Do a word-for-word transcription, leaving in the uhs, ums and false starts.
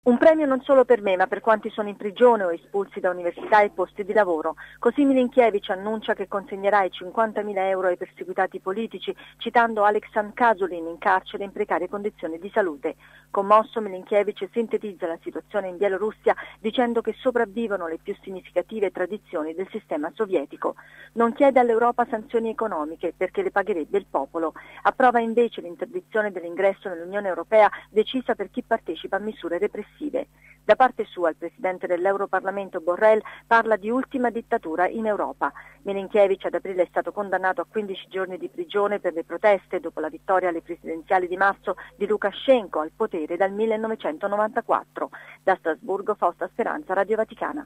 Un premio non solo per me, ma per quanti sono in prigione o espulsi da università e posti di lavoro. Così Milinkiewicz annuncia che consegnerà i cinquantamila euro ai perseguitati politici, citando Alexan Kazulin in carcere in precarie condizioni di salute. Commosso, Milinkiewicz sintetizza la situazione in Bielorussia dicendo che sopravvivono le più significative tradizioni del sistema sovietico. Non chiede all'Europa sanzioni economiche perché le pagherebbe il popolo. Approva invece l'interdizione dell'ingresso nell'Unione Europea decisa per chi partecipa a misure repressive. Da parte sua il presidente dell'Europarlamento Borrell parla di ultima dittatura in Europa. Milinkiewicz ad aprile è stato condannato a quindici giorni di prigione per le proteste dopo la vittoria alle presidenziali di marzo di Lukashenko al potere dal millenovecentonovantaquattro. Da Strasburgo, Fausta Speranza, Radio Vaticana.